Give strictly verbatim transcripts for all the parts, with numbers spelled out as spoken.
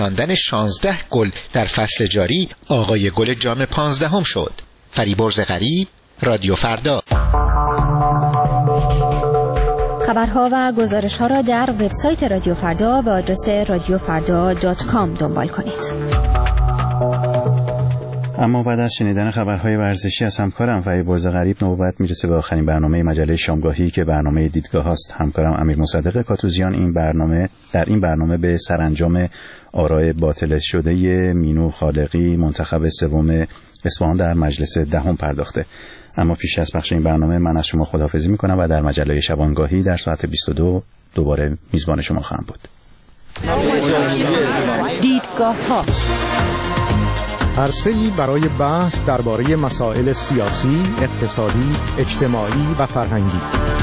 راندن شانزده گل در فصل جاری آقای گل جام پانزدهم شد. فریبرز غریب، رادیو فردا. خبرها و گزارش‌ها را در وبسایت رادیو فردا به آدرس رادیو فردا دات کام دنبال کنید. اما بعد از شنیدن خبرهای ورزشی از همکارم فریبرز غریب، نوبت میرسه به آخرین برنامه مجله شامگاهی که برنامه دیدگاه است. همکارم امیر مصدق کاتوزیان این برنامه در این برنامه به سرانجام آرای باطل شده مینو خالقی منتخب سوم اصفهان در مجلس دهم پرداخته. اما پیش از پخش این برنامه من از شما خداحافظی میکنم و در مجله شبانگاهی در ساعت بیست و دو دوباره میزبان شما خواهم بود. دیدگاه ها، عرصه‌ای برای بحث درباره مسائل سیاسی، اقتصادی، اجتماعی و فرهنگی.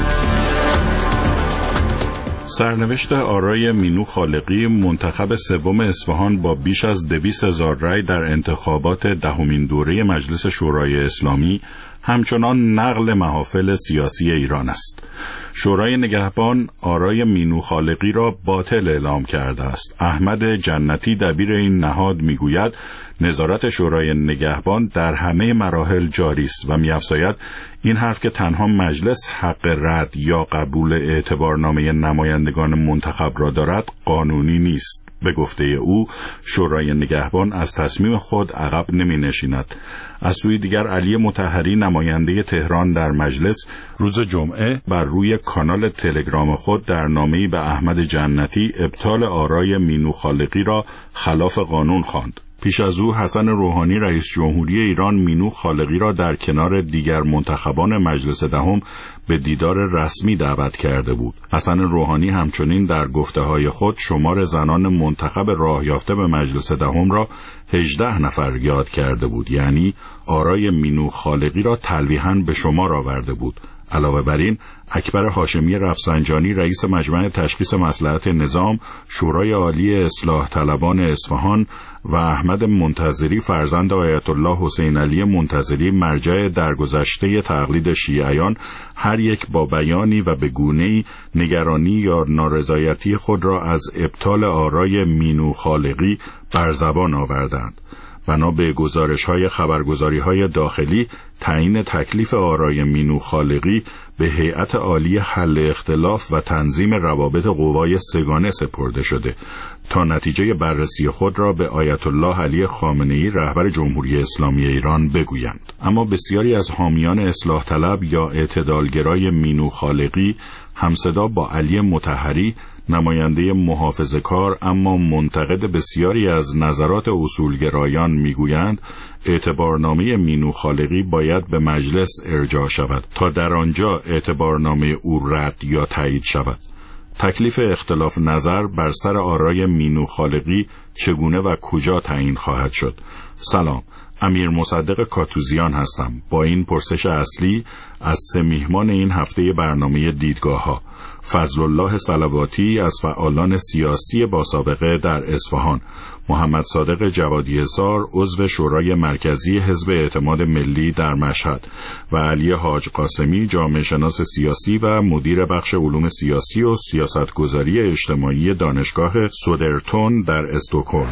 سرنوشت آرای مینو خالقی منتخب سوم اصفهان با بیش از دویست هزار رای در انتخابات دهمین دوره مجلس شورای اسلامی همچنان نقل محافل سیاسی ایران است. شورای نگهبان آرای مینو خالقی را باطل اعلام کرده است. احمد جنتی دبیر این نهاد میگوید نظارت شورای نگهبان در همه مراحل جاری است و می‌افزاید این حرف که تنها مجلس حق رد یا قبول اعتبارنامه نمایندگان منتخب را دارد قانونی نیست. به گفته او شورای نگهبان از تصمیم خود عقب نمی نشیند. از سوی دیگر علی مطهری نماینده تهران در مجلس روز جمعه بر روی کانال تلگرام خود در نامه‌ای به احمد جنتی ابطال آرای مینو خالقی را خلاف قانون خواند. پیش از او حسن روحانی رئیس جمهوری ایران مینو خالقی را در کنار دیگر منتخبان مجلس دهم به دیدار رسمی دعوت کرده بود. حسن روحانی همچنین در گفته‌های خود شمار زنان منتخب راه یافته به مجلس دهم را هجده نفر یاد کرده بود، یعنی آرای مینو خالقی را تلویحاً به شمار آورده بود. علاوه بر این اکبر هاشمی رفسنجانی رئیس مجمع تشخیص مصلحت نظام شورای عالی اصلاح طلبان اصفهان و احمد منتظری فرزند آیت الله حسین علی منتظری مرجع درگذشته تقلید شیعیان هر یک با بیانی و به گونه‌ای نگرانی یا نارضایتی خود را از ابطال آرای مینو خالقی بر زبان آوردند. بنا به گزارش‌های خبرگزاری‌های داخلی تعیین تکلیف آرای مینو خالقی به هیئت عالی حل اختلاف و تنظیم روابط قوای سگانه سپرده شده تا نتیجه بررسی خود را به آیت الله علی خامنه‌ای رهبر جمهوری اسلامی ایران بگویند. اما بسیاری از حامیان اصلاح طلب یا اعتدالگرای مینو خالقی همصدا با علی مطهری نماینده محافظه‌کار اما منتقد بسیاری از نظرات اصولگرایان میگویند اعتبارنامه مینو خالقی باید به مجلس ارجاع شود تا در آنجا اعتبارنامه او رد یا تایید شود. تکلیف اختلاف نظر بر سر آرای مینو خالقی چگونه و کجا تعیین خواهد شد؟ سلام، امیر مصدق کاتوزیان هستم با این پرسش اصلی از سه میهمان این هفته برنامه دیدگاه ها: فضل الله صلواتی از فعالان سیاسی با سابقه در اصفهان، محمد صادق جوادی حصار عضو شورای مرکزی حزب اعتماد ملی در مشهد و علی حاج قاسمی جامعه شناس سیاسی و مدیر بخش علوم سیاسی و سیاستگذاری اجتماعی دانشگاه سودرتون در استکهلم.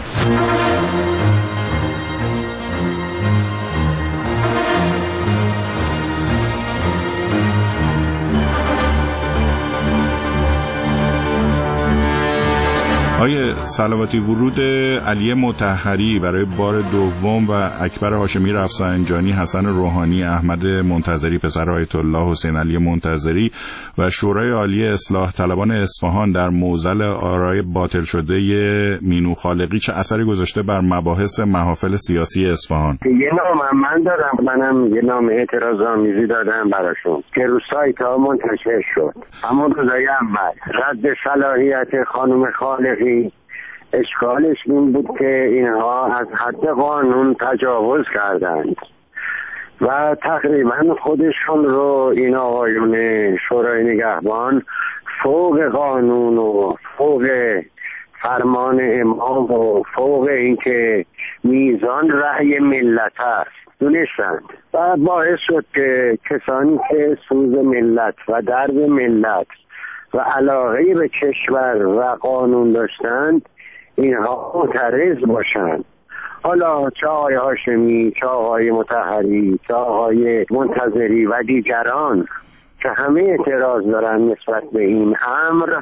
آیه صلواتی، ورود علی مطهری برای بار دوم و اکبر هاشمی رفسنجانی، حسن روحانی، احمد منتظری پسر آیت الله حسین علی منتظری و شورای عالی اصلاح طلبان اصفهان در معضل آرای باطل شده مینو خالقی چه اثری گذاشته بر مباحث محافل سیاسی اصفهان؟ یه نام من دارم، منم یه نام اعتراض‌آمیزی دادم براشون که رو سایت ها منتشر شد. اما روزای اول رد صلاحیت خانم خالقی اشکالش این بود که اینها از حد قانون تجاوز کردند و تقریبا خودشون رو این آقایون شورای نگهبان فوق قانون و فوق فرمان امام و فوق اینکه میزان رأی ملت است دونستند و باعث شد که کسانی که سوز ملت و درد ملت و علاقه به کشور و قانون داشتند اینها معترض باشن. حالا چه آقای هاشمی، چه آقای مطهری، چه آقای منتظری و دیگران که همه اعتراض دارن نسبت به این امر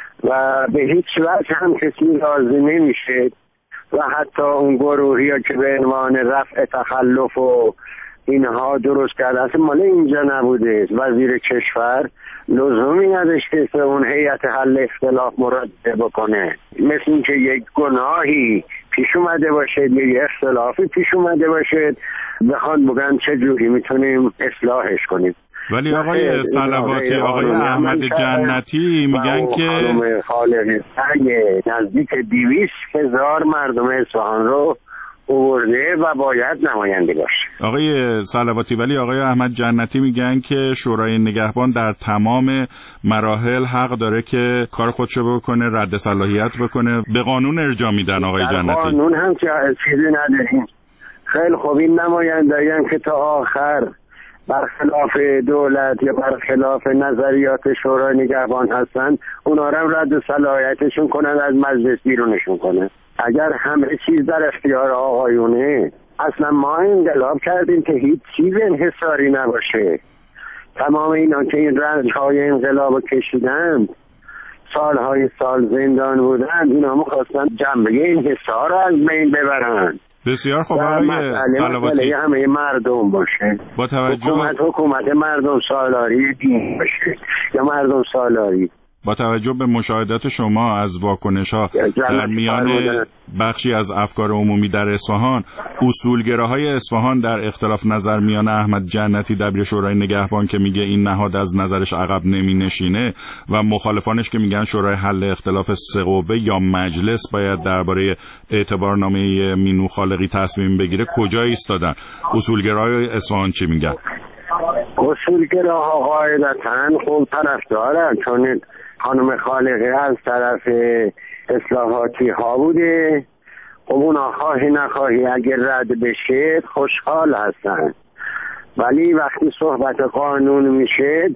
و به هیچ وجه هم کسی راضی نمیشه و حتی اون گروهی ها که به عنوان رفع تخلف و اینها درست کرده اصلا مال اینجا نبوده. وزیر کشور لزومی نداشته که اون هیئت حل اختلاف مراجعه بکنه. مثل این که یک گناهی پیش اومده باشه، یک اختلافی پیش اومده باشه، بخوان بگن چه جوری میتونیم اصلاحش کنیم. ولی آقای صلواتی، آقای احمد جنتی میگن که خانم خالقی نزدیک دویست هزار مردم اصفهان رو آورده و باید نماینده باشه. آقای صلواتی، ولی آقای احمد جنتی میگن که شورای نگهبان در تمام مراحل حق داره که کار خودشو بکنه، رد صلاحیت بکنه. به قانون ارجاع میدن آقای جنتی. قانون هم چیزی نداریم. خیلی خوب، این نمایندگان که تا آخر برخلاف دولت یا برخلاف نظریات شورای نگهبان هستن، اونا رو رد صلاحیتشون کنن، از مجلس بیرونشون کنن. اگر همه چیز در اختیار آقایونه، اصلا ما انقلاب کردیم که هیچ چیز انحصاری نباشه. تمام اینا که این رنج‌های انقلاب رو کشیدن، سالهای سال زندان بودن، اینا می‌خواستن جنبه انحصار رو از بین ببرن. بسیار خوب آقای صلواتی، همه مردم باشه، با توجه حکومت حکومت مردم سالاری دین باشه یا مردم سالاری. با توجه به مشاهدات شما از واکنش‌ها در میان بخشی از افکار عمومی در اصفهان، اصولگراهای اصفهان در اختلاف نظر میان احمد جنتی دبیر شورای نگهبان که میگه این نهاد از نظرش عقب نمینشینه و مخالفانش که میگن شورای حل اختلاف سه قوه یا مجلس باید درباره اعتبارنامه مینو خالقی تصمیم بگیره، کجا ایستادن؟ اصولگراهای اصفهان چی میگن؟ اصولگراها قاعدتاً خوب طرفدارن، چون خانم خالقی از طرف اصلاحاتی ها بوده. خب اونا خواهی نخواهی اگر رد بشه خوشحال هستن، ولی وقتی صحبت قانون میشه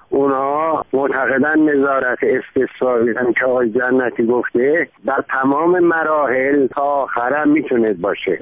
اونا معتقدن نظارت استثنایی که آقای جنتی گفته در تمام مراحل تا آخرم میتونه باشه،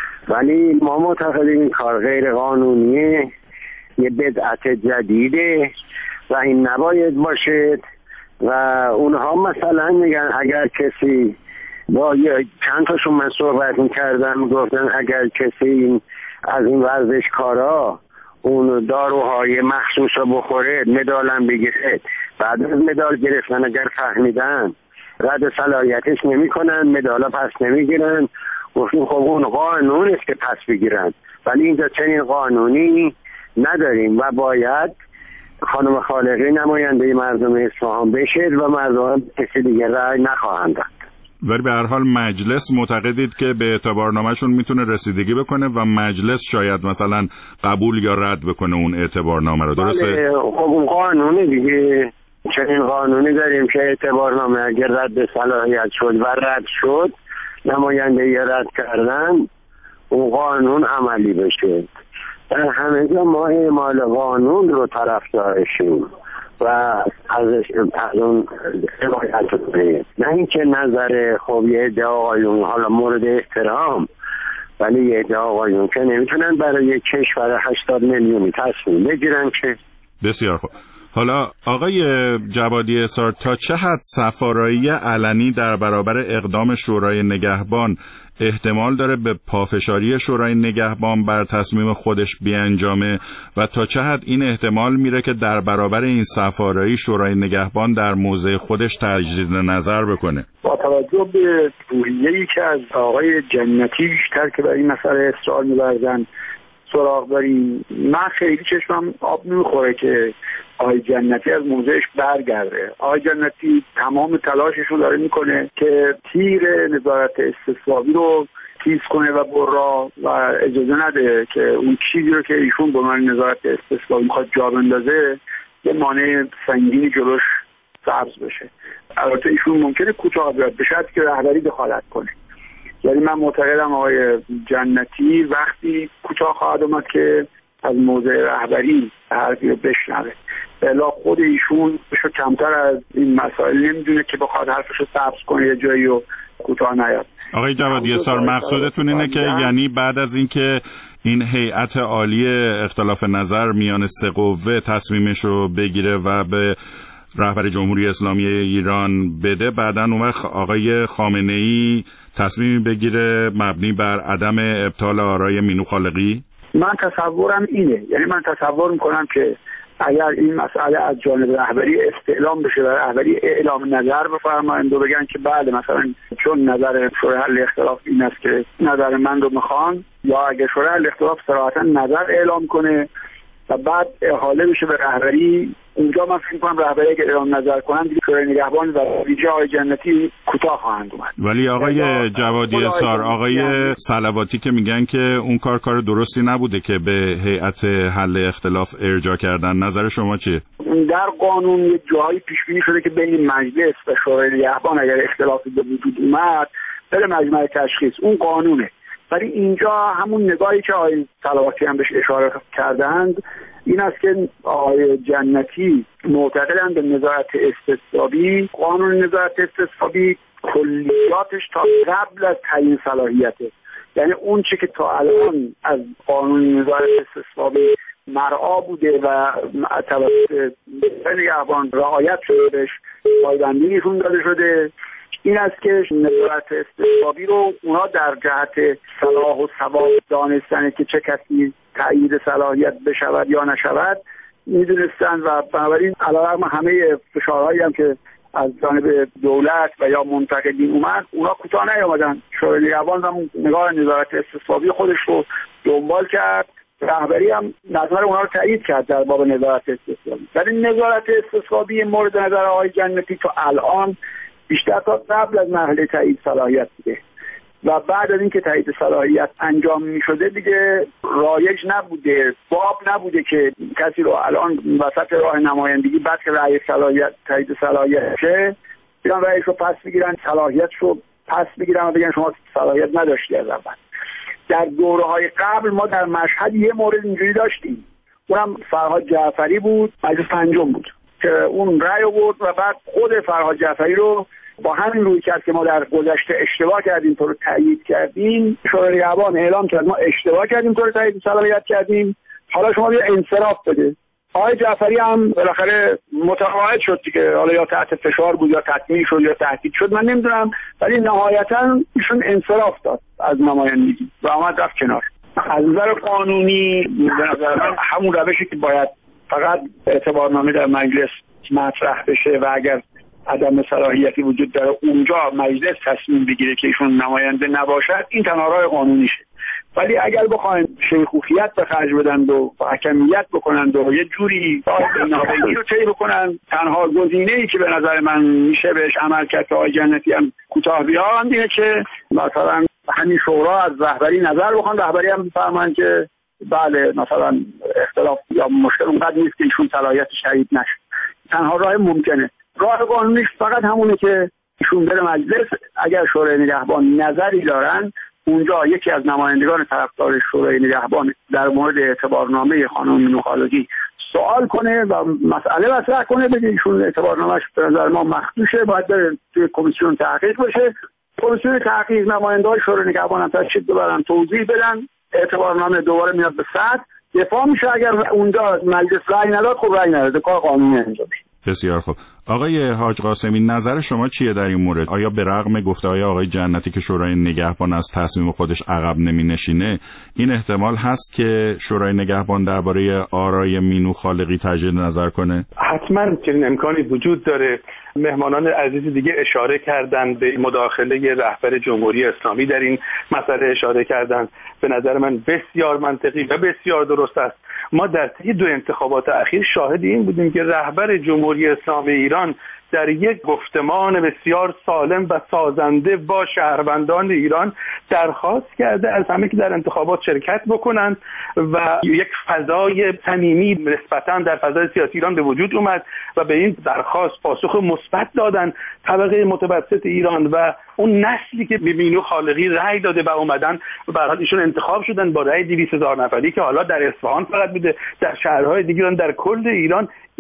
ولی ما معتقدیم این کار غیر قانونیه، یه بدعت جدیده و این نباید باشه. و اونها مثلا میگن اگر کسی با چند تاشون من صحبت میکردم گفتن اگر کسی این از این ورزشکارا اون داروهای مخصوص رو بخوره مدالم بگیره، بعد از مدال گرفتن اگر فهمیدن رد صلاحیتش نمی کنن، مدالا پس نمیگیرن. گفتیم خب اون قانون است که پس بگیرن، ولی اینجا چنین قانونی نداریم و باید خانم خالقی نماینده مردم اصفهان بشه و مردم کسی دیگه رأی نخواهند داد. ولی به هر حال مجلس معتقدید که به اعتبارنامه‌شون میتونه رسیدگی بکنه و مجلس شاید مثلا قبول یا رد بکنه اون اعتبارنامه رو، درسته؟ خب اون قانونی دیگه، چنین قانونی داریم که اعتبارنامه اگر رد صلاحیت شد و رد شد، نماینده رد کردن، اون قانون عملی بشه. در همه جا ما اعمال قانون رو طرفدارشیم و از از اون حمایت کنیم، نه اینکه نظر خوب یه عده آقایون حالا مورد احترام، ولی یه عده آقایون که نمیتونن برای یک کشور هشتاد میلیونی تصمیم بگیرن که. بسیار خوب. حالا آقای جوادی احصار، تا چه حد سفارایی علنی در برابر اقدام شورای نگهبان احتمال داره به پافشاری شورای نگهبان بر تصمیم خودش بیانجامه و تا چه حد این احتمال میره که در برابر این سفارایی شورای نگهبان در موضع خودش تجدید نظر بکنه؟ با توجه به روحیه‌ای که از آقای جنتی بیشتر که برای این مسئله اصرار می‌ورزن سراغ داریم، من خیلی چشمم آب نمیخوره که آقای جنتی از موضعش برگرده. آقای جنتی تمام تلاشش رو داره میکنه که تیر نظارت استثبابی رو تیز کنه و برا و اجازه نده که اون چیزی رو که ایشون به عنوان نظارت استثبابی میخواد جا بندازه یه مانع سنگینی جلوش سبز بشه. البته ایشون ممکنه کوتاه بیاد، به شرطی که رهبری دخالت کنه. یعنی من معتقدم آقای جنتی وقتی کوتاه خواهد اومد که از موضع رهبری حرفی رو بشنوه، بلا خود ایشون بشو کمتر از این مسائل نمیدونه که بخواد حرفش رو سبز کنه یه جایی رو کوتاه نیاد. آقای جوادی اسار، مقصودتون اینه که یعنی بعد از اینکه این هیئت عالی اختلاف نظر میان سه قوه تصمیمش رو بگیره و به رهبر جمهوری اسلامی ایران بده، بعداً اون وقت آقای خامنه‌ای تصمیمی بگیره مبنی بر عدم ابطال آرای مینو خالقی؟ من تصورم اینه، یعنی من تصور میکنم که اگر این مسئله از جانب رهبری استعلام بشه و رهبری اعلام نظر بفرمایند و بگن که بله مثلا چون نظر شورای حل اختلاف این است که نظر من رو میخوان، یا اگر شورای حل اختلاف صراحتا نظر اعلام کنه و بعد احاله بشه به رهبری، اونجا من فکر می‌کنم رهبری اگه اعلام نظر کنن دیگه شورای نگهبان و ویژه آقای جنتی کوتاه خواهند اومد. ولی آقای جوادی اسار، آقای صلواتی که میگن که اون کار کار درستی نبوده که به هیئت حل اختلاف ارجاع کردن، نظر شما چیه؟ در قانون یه جایی پیش بینی شده که بین مجلس و شورای نگهبان اگر اختلافی به وجود اومد بره مجمع تشخیص، اون قانونه. ولی اینجا همون نگاهی که آقای صلواتی هم بهش اشاره کردند این است که آقای جنتی معتقدند به نظارت استصوابی. قانون نظارت استصوابی کلیاتش تا قبل از تعیین صلاحیته، یعنی اون چی که تا الان از قانون نظارت استصوابی مرعا بوده و توسط نگهبان رعایت شده، بهش پایبندیشون داده شده، این است که نظارت استصوابی رو اونا در جهت صلاح و صواب دانستن که چه کسی تایید صلاحیت بشود یا نشود میدونستن و بنابراین علیرغم همه فشارهایی هم که از جانب دولت و یا منتقدین اومد، اونا کوتاه نیامدن. شورای نگهبان هم نگاه نظارت استصوابی خودش رو دنبال کرد، رهبری هم نظر اونا رو تایید کرد در باب نظارت استصوابی. ولی نظارت استصوابی مورد نظر آقای جنتی تا الان بیشتر تا قبل از مرحله تایید صلاحیت بوده و بعد از اینکه تایید صلاحیت انجام می شده دیگه رایج نبوده، باب نبوده که کسی رو الان وسط راه نمایندگی بعد که رأی صلاحیت تایید صلاحیت شه بیان رأیش رو پس بگیرن، صلاحیتش رو پس بگیرن و بگن شما صلاحیت نداشتی از اول. در دوره‌های قبل ما در مشهد یه مورد اینجوری داشتیم، اونم فرهاد جعفری بود، مجلس پنجم بود که اون رأی آورد و بعد خود فرهاد جعفری رو با همین روی کرد که ما در گذشته اشتباه کردیم تو رو تایید کردیم، شورای نگهبان اعلام کرد ما اشتباه کردیم تو رو تایید صلاحیت کردیم، حالا شما بیا انصراف بده. آقای جعفری هم بالاخره متقاعد شد که حالا یا تحت فشار بود یا تطمیع شد یا تهدید شد من نمیدونم، ولی نهایتا ایشون انصراف داد از نمایندگی و آمد رفت کنار. از نظر قانونی به نظر من همون روشی که باید فقط اعتبارنامه در مجلس مطرح بشه و اگر عدم صلاحیتی وجود داره اونجا مجلس تصمیم بگیره که ایشون نماینده نباشد، این تنها راه قانونیشه. ولی اگر بخوایم شیخوخیت به خرج بدن و حکمیت بکنن و یه جوری نابینی رو طی بکنن، تنها گزینه‌ای که به نظر من میشه بهش عمل کرد که آقای جنتی هم کوتاه بیان اینه که مثلا همین شورا از رهبری نظر بخوان، رهبری هم بفرمایند که بله مثلا اختلاف یا مشکل اونقدر نیست که ایشون صلاحیتش تایید نشه. تنها راه ممکنه. راه قانونیش فقط همونه که ایشون بره مجلس، اگر شورای نگهبان نظری دارن اونجا یکی از نمایندگان طرفدار شورای نگهبان در مورد اعتبارنامه خانم مینو خالقی سوال کنه و مسئله مطرح کنه، بگه ایشون اعتبارنامه‌اش به نظر ما مخدوشه، باید بره توی کمیسیون تحقیق بشه. کمیسیون تحقیق نماینده‌های شورای نگهبان هم تشکیل ببرن، توضیح بدن، اعتبارنامه دوباره میاد به صدر دفاع میشه. اگر اونجا مجلس رأی نداد خب رأی نداد، کار قانونی انجام میشه. بسیار خوب. آقای حاج قاسمی، نظر شما چیه در این مورد؟ آیا به رغم گفته‌های آقای جنتی که شورای نگهبان از تصمیم خودش عقب نمی‌نشینه، این احتمال هست که شورای نگهبان درباره آرای مینو خالقی تجدید نظر کنه؟ حتما چنین امکانی وجود داره. مهمانان عزیز دیگه اشاره کردن به مداخله رهبر جمهوری اسلامی در این مسئله، اشاره کردن به نظر من بسیار منطقی و بسیار درست است. ما در طی دو انتخابات اخیر شاهد این بودیم که رهبر جمهوری اسلامی ایران در یک گفتمان بسیار سالم و سازنده با شهروندان ایران درخواست کرده از همه که در انتخابات شرکت بکنند و یک فضای صمیمی نسبتاً در فضای سیاسی ایران به وجود اومد و به این درخواست پاسخ مثبت دادن طبقه متوسط ایران و اون نسلی که به مینو خالقی رأی داده و اومدن و به هر حال ایشون انتخاب شدن با رأی دویست هزار نفری که حالا در اصفهان فقط بوده، در شهرهای دیگه در کل ایران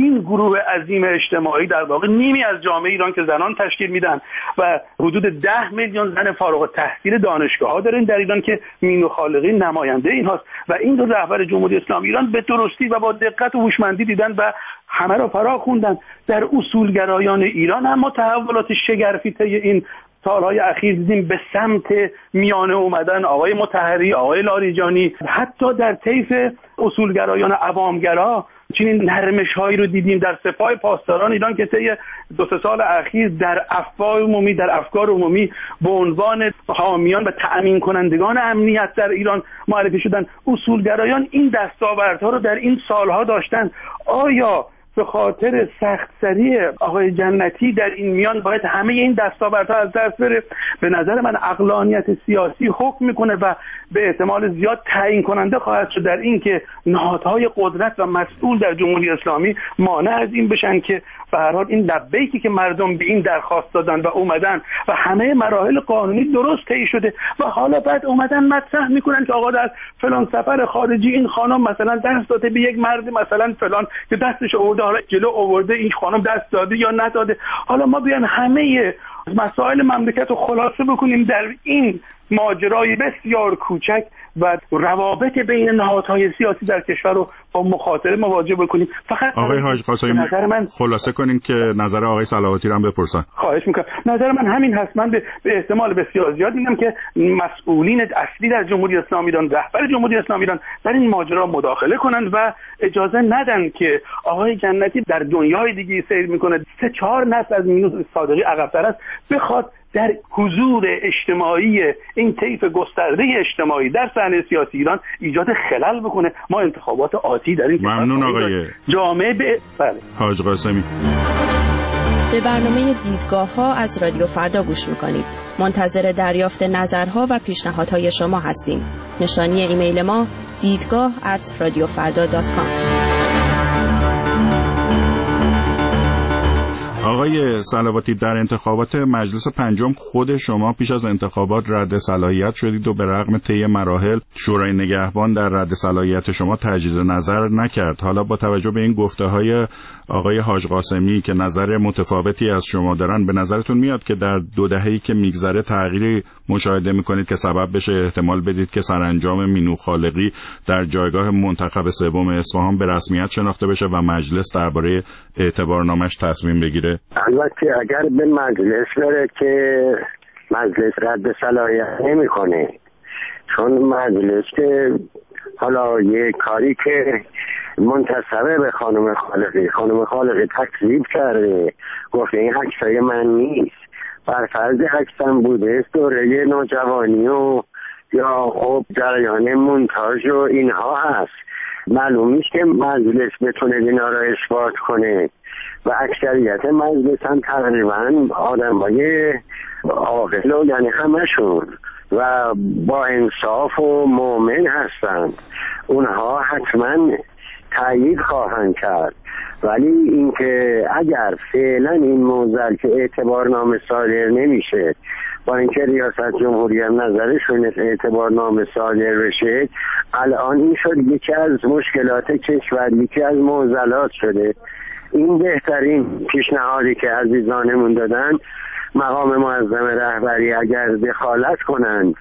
این گروه عظیم اجتماعی در واقع نیمی از جامعه ایران که زنان تشکیل میدن و حدود ده میلیون زن فارغ التحصیل دانشگاه‌ها داریم در ایران که مینو خالقی نماینده اینهاست و این دو رهبر جمهوری اسلامی ایران به درستی و با دقت و هوشمندی دیدن و همه را فرا خوندن. در اصولگرایان ایران هم ما تحولات شگرفی طی این سالهای اخیر دیدیم به سمت میانه اومدن آقای مطهری، آقای لاریجانی، حتی در طیف اصولگرایان عوامگرا چنین نرمش هایی رو دیدیم در سپاه پاسداران ایران که طی دو سه سال اخیر در افکار عمومی در افکار عمومی به عنوان حامیان و تأمین کنندگان امنیت در ایران معرفی شدن. اصولگرایان این دستاوردها رو در این سالها داشتن. آیا به خاطر سخت‌سری آقای جنتی در این میان باید همه این دستاوردها از دست بره؟ به نظر من عقلانیت سیاسی حکم میکنه و به احتمال زیاد تعیین کننده خواهد شد در این که نهادهای قدرت و مسئول در جمهوری اسلامی مانع از این بشن که به هر حال این لبیکی که مردم به این درخواست دادن و اومدن و همه مراحل قانونی درست طی شده و حالا بعد اومدن مطرح میکنن که آقا در فلان سفر خارجی این خانم مثلا دست داده به یک مرد مثلا فلان که دستش آورده، حالا جلو آورده این خانم دست داده یا نداده. حالا ما بیان همه مسائل مملکت رو خلاصه بکنیم در این ماجرای بسیار کوچک و روابط بین نهادهای سیاسی در کشور رو با مخاطره مواجه بکنیم. فقط آقای حاج قاسمی من خلاصه کنیم که نظر آقای صلواتی رو هم بپرسن. خواهش میکنم. نظر من همین هست. من به, به احتمال بسیار زیاد میگم که مسئولین اصلی در جمهوری اسلامی ایران، رهبر جمهوری اسلامی ایران در این ماجرا مداخله کنند و اجازه ندن که آقای جنتی در دنیای دیگه سیر میکنه، سه چهار نسل از مینو صادقی عقب‌تر است، بخواد در حضور اجتماعی این طیف گسترده اجتماعی در صحنه سیاسی ایران ایجاد خلل بکنه. ما انتخابات آتی در این ممنون آقای جامعه به بله. حاج قاسمی. به برنامه دیدگاه ها از رادیو فردا گوش میکنید. منتظر دریافت نظرها و پیشنهادهای شما هستیم. نشانی ایمیل ما دیدگاه ات رادیو فردا دات کام. آقای صلواتی، در انتخابات مجلس پنجم خود شما پیش از انتخابات رد صلاحیت شدید و به رغم طی مراحل شورای نگهبان در رد صلاحیت شما تجدید نظر نکرد. حالا با توجه به این گفته‌های آقای حاج قاسمی که نظر متفاوتی از شما دارن، به نظرتون میاد که در دو دهه‌ای که میگذره تغییری مشاهده میکنید که سبب بشه احتمال بدید که سرانجام مینو خالقی در جایگاه منتخب سوم اصفهان به رسمیت شناخته بشه و مجلس درباره اعتبارنامش تصمیم بگیره؟ البته اگر به مجلس بره که مجلس رد صلاحیت نمیکنه، چون مجلس که حالا یه کاری که منتسبه به خانم خالقی خانم خالقی تکذیب کرده، گفته این عکسای من نیست، بر فرض عکسم بوده دوره نوجوانی و یا خب جریان مونتاژ و اینها هست. معلوم نیست که مجلس بتونه اینا را اثبات کنه و اکثریت مجلس هم تقریبا آدمای عاقل و یعنی همشون و با انصاف و مؤمن هستن، اونها حتما تایید خواهند کرد. ولی اینکه اگر فعلا این موضوع که اعتبارنامه صادر نمیشه، با اینکه ریاست جمهوری هم نظرشون اعتبارنامه صادر بشه، الان این شد یکی از مشکلات کشور، یکی از معضلات شده. این بهترین پیشنهادی که عزیزانمون دادن، مقام معظم رهبری اگر دخالت کنند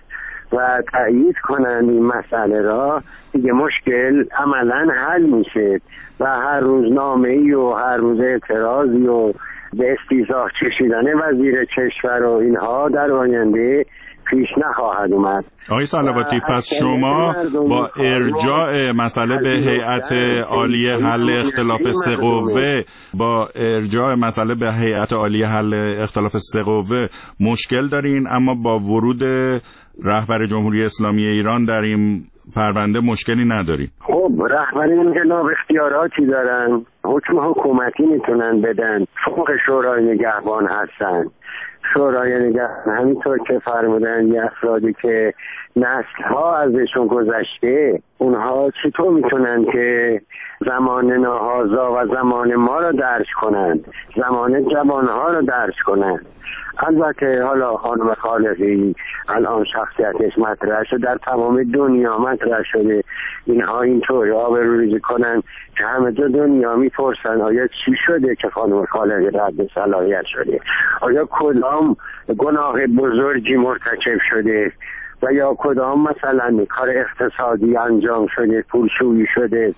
و تایید کنند این مسئله را، دیگه مشکل عملا حل میشه و هر روز نامه‌ای و هر روز اعتراضی و به استیضاح چشیدن وزیر کشور و اینها در آینده پیش نخواهد اومد. آقای صلواتی، پس شما با ارجاع مسئله به هیئت عالی حل اختلاف سه قوه با ارجاع مسئله به هیئت عالی حل اختلاف سه قوه مشکل دارین، اما با ورود رهبر جمهوری اسلامی ایران در این پرونده مشکلی نداری؟ خب رهبر انقلاب اختیاراتی دارن، حکم حکومتی میتونن بدن، فوق شورای نگهبان هستن. شورای نگهبان همینطور که فرمودن یه افرادی که نسل ها ازشون گذشته، اونها چطور میتونن که زمان ناهازا و زمان ما رو درک کنند، زمان جوانها رو درک کنند؟ البته حالا خانم خالقی الان شخصیتش مطرح شده، در تمام دنیا مطرح شده، اینها اینطوری آبروریزی کنن که همه جا دنیا میپرسن آیا چی شده که خانم خالقی رد صلاحیت شده، آیا کدام گناه بزرگی مرتکب شده و یا کدام مثلا کار اقتصادی انجام شده، پولشویی شده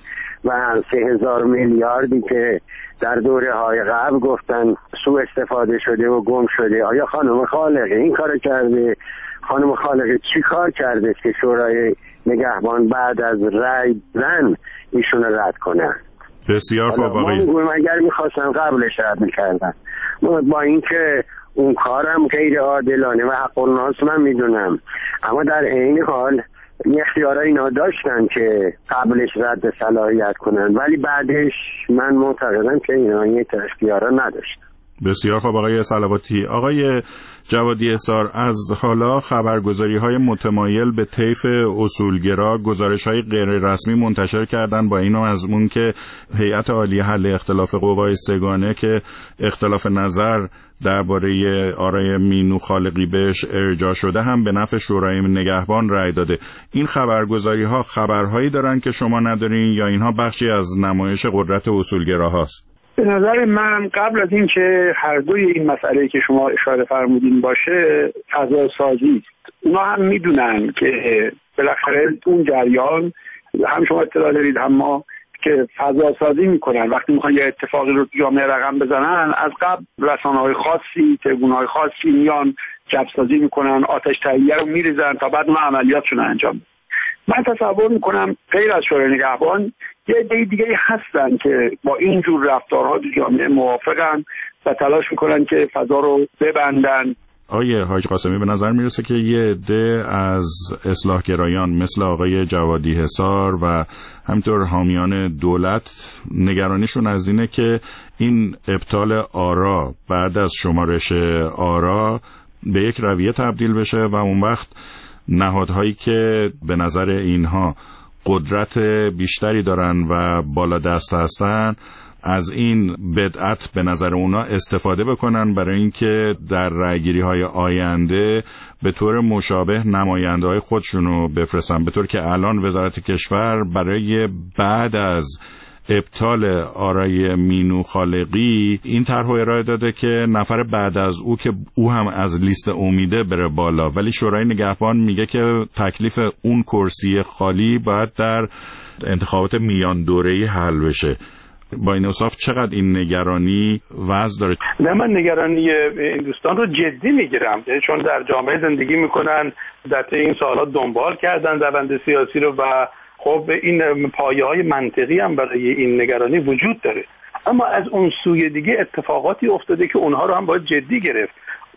و سه هزار میلیاردی که در دوره های قبل گفتن سوء استفاده شده و گم شده، آیا خانم خالقی این کار کرده؟ خانم خالقی چی کار کرده که شورای نگهبان بعد از رأی زن ایشون رد کنه؟ بسیار خوب آقای، ما اگر میخواستن قبلش رد میکردن، با اینکه اون کارم غیر عادلانه و حق الناس من میدونم، اما در عین حال این اختیارها اینا داشتن که قبلش رد صلاحیت کنن، ولی بعدش من معتقدم که اینا این اختیارها نداشتن. بسیار خوب آقای صلواتی. آقای جوادی حصار، از حالا خبرگزاری های متمایل به طیف اصولگرا گزارش های غیر رسمی منتشر کردن با این مضمون که هیئت عالیه حل اختلاف قوای سگانه که اختلاف نظر درباره آرای مینو خالقی بهش ارجاع شده هم به نفع شورای نگهبان رأی داده. این خبرگزاری ها خبرهایی دارن که شما ندارین یا اینها بخشی از نمایش قدرت اصولگراهاست؟ به نظر من قبل از این که هر دوی این مسئله که شما اشاره فرمودین باشه، فضا سازی است. اونا هم میدونن که بالاخره اون جریان، هم شما اطلاع دارید هم ما، که فضا سازی میکنن. وقتی میخوان یه اتفاقی رو جامعه رقم بزنن، از قبل رسانه‌های خاصی، تریبون‌های خاصی میان جب سازی میکنن، آتش تهیه رو میریزن تا بعد اون عملیاتشون انجام. من تصور میکنم غیر از شورای نگهبان یه عده دیگه هستن که با این جور رفتارها تو جامعه موافقن و تلاش میکنن که فضا رو ببندن. آقای حاج قاسمی، به نظر میرسه که یه عده از اصلاحگرایان مثل آقای جوادی حصار و همینطور حامیان دولت نگرانیشون از اینه که این ابطال آرا بعد از شمارش آرا به یک رویه تبدیل بشه و اون وقت نهادهایی که به نظر اینها قدرت بیشتری دارن و بالا دست هستن از این بدعت به نظر اونا استفاده بکنن برای اینکه در رأیگیری های آینده به طور مشابه نماینده های خودشونو بفرستن، به طور که الان وزارت کشور برای بعد از ابطال آرای مینو خالقی این طرح ارائه داده که نفر بعد از او که او هم از لیست امیده بره بالا، ولی شورای نگهبان میگه که تکلیف اون کرسی خالی باید در انتخابات میان دوره‌ای حل بشه. با این اوصاف چقدر این نگرانی وضع داره؟ نه، من نگرانی این دوستان رو جدی میگیرم، چون در جامعه زندگی میکنن، در این سالها دنبال کردن روند سیاسی رو و خب این پایه های منطقی هم برای این نگرانی وجود داره. اما از اون سوی دیگه اتفاقاتی افتاده که اونها رو هم باید جدی گرفت.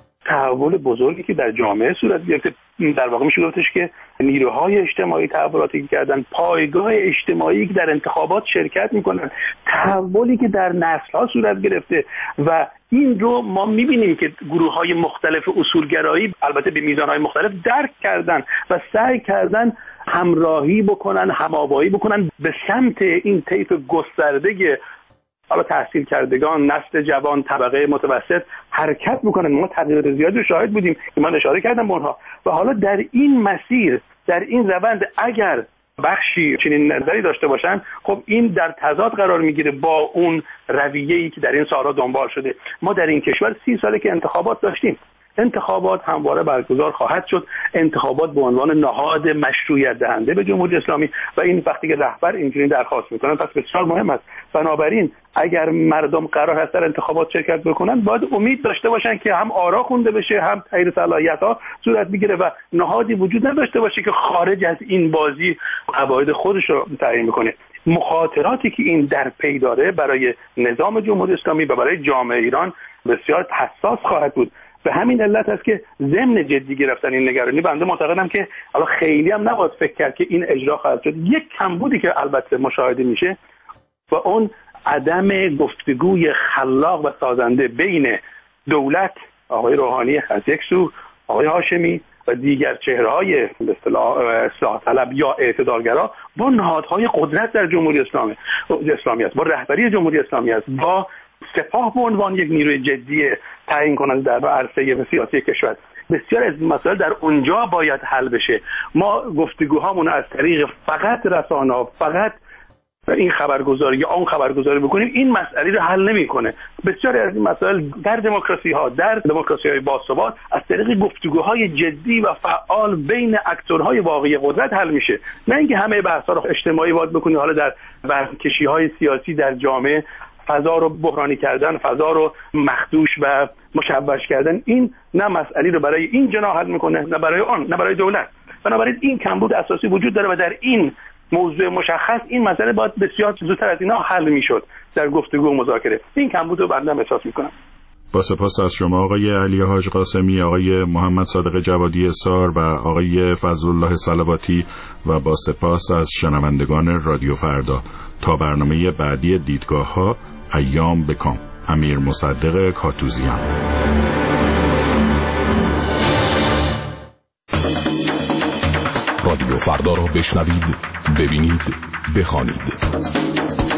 تحول بزرگی که در جامعه صورت گرفته، در واقع میشه گفتش که نیروهای اجتماعی تحولاتی که کردن، پایگاه اجتماعی که در انتخابات شرکت میکنن، تحولی که در نسل‌ها صورت گرفته و این رو ما میبینیم که گروه‌های مختلف اصولگرایی البته به میزان‌های مختلف درک کردن و سعی کردن همراهی بکنن، هماوایی بکنن به سمت این طیف گسترده حالا تحصیل کردگان، نسل جوان، طبقه متوسط حرکت میکنن. ما تغییر زیادی شاهد بودیم که من اشاره کردم به اونها و حالا در این مسیر، در این روند اگر بخشی چنین نظری داشته باشن، خب این در تضاد قرار میگیره با اون رویه‌ای که در این سالها دنبال شده. ما در این کشور سی ساله که انتخابات داشتیم، انتخابات همواره برگزار خواهد شد، انتخابات به عنوان نهاد مشروعیت دهنده به جمهوری اسلامی و این وقتی که رهبر اینجوری درخواست میکنن پس بسیار مهم است. بنابراین اگر مردم قرار هست در انتخابات شرکت بکنن، باید امید داشته باشن که هم آرا خونده بشه، هم تایید صلاحیت‌ها صورت بگیره و نهادی وجود نداشته باشه که خارج از این بازی قواعد خودش رو تعیین میکنه. مخاطراتی که این در پی داره برای نظام جمهوری اسلامی و برای جامعه ایران بسیار حساس خواهد بود. به همین علت است که ضمن جدی گرفتن این نگرانی بنده معتقدم که حالا خیلی هم نباید فکر کرد که این اجرا خواهد شد. یک کمبودی که البته مشاهده میشه و اون عدم گفتگوی خلاق و سازنده بین دولت، آقای روحانی از یک سو، آقای هاشمی و دیگر چهره‌های به اصطلاح اصلاح طلب یا اعتدالگرا با نهادهای قدرت در جمهوری اسلامی اسلامی است، با رهبری جمهوری اسلامی است، با سپاه به عنوان یک نیروی جدی تعیین کننده در عرصه سیاسی کشور. بسیار از این مسائل در اونجا باید حل بشه. ما گفتگوهامون از طریق فقط رسانه‌ها، فقط این خبرگزاری یا اون خبرگزاری بکنیم، این مسئله رو حل نمی‌کنه. بسیار از این مسائل در دموکراسی‌ها، در دموکراسی‌های باثبات از طریق گفتگوهای جدی و فعال بین اکتورهای واقعی قدرت حل میشه، نه اینکه همه بحث‌ها رو اجتماعی وارد بکنیم. حالا در برکشی‌های سیاسی در جامعه فضا رو بحرانی کردن، فضا رو مخدوش و مشوش کردن، این نه مسئله رو برای این جناح حل میکنه، نه برای آن، نه برای دولت. بنابراین این کمبود اساسی وجود داره و در این موضوع مشخص این مسئله باید بسیار زودتر از اینا حل میشد در گفتگو و مذاکره. این کمبود رو بنده احساس میکنم. با سپاس از شما آقای علی حاج قاسمی، آقای محمد صادق جوادی اسار و آقای فضل الله صلواتی و با سپاس از شنوندگان رادیو فردا. تا برنامه بعدی دیدگاه ها، ایام بکام. امیر مصدق کاتوزیان. رادیو فردا را بشنوید، ببینید، بخوانید.